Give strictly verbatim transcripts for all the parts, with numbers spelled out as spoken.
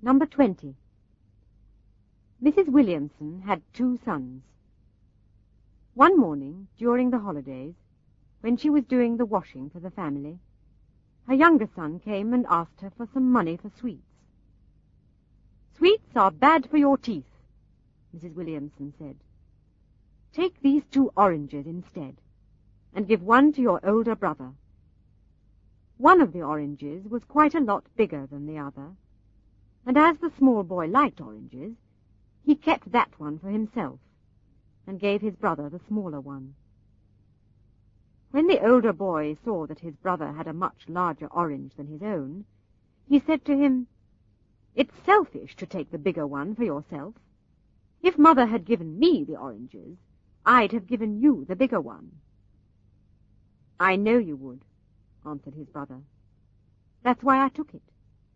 Number twenty. Missus Williamson had two sons. One morning, during the holidays, when she was doing the washing for the family, her younger son came and asked her for some money for sweets. "Sweets are bad for your teeth," Missus Williamson said. "Take these two oranges instead, and give one to your older brother." One of the oranges was quite a lot bigger than the other, and as the small boy liked oranges, he kept that one for himself, and gave his brother the smaller one. When the older boy saw that his brother had a much larger orange than his own, he said to him, "It's selfish to take the bigger one for yourself. If Mother had given me the oranges, I'd have given you the bigger one." "I know you would," answered his brother. "That's why I took it."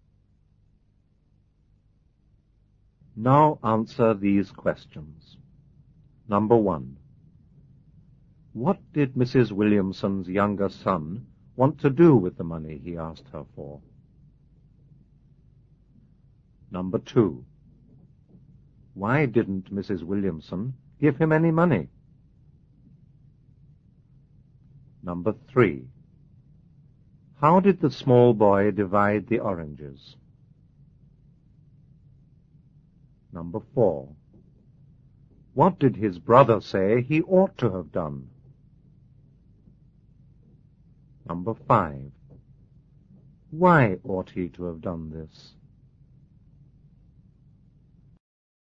Now answer these questions. Number one. What did Missus Williamson's younger son want to do with the money he asked her for? Number two. Why didn't Missus Williamson give him any money? Number three. How did the small boy divide the oranges? Number four. What did his brother say he ought to have done? Number five. Why ought he to have done this?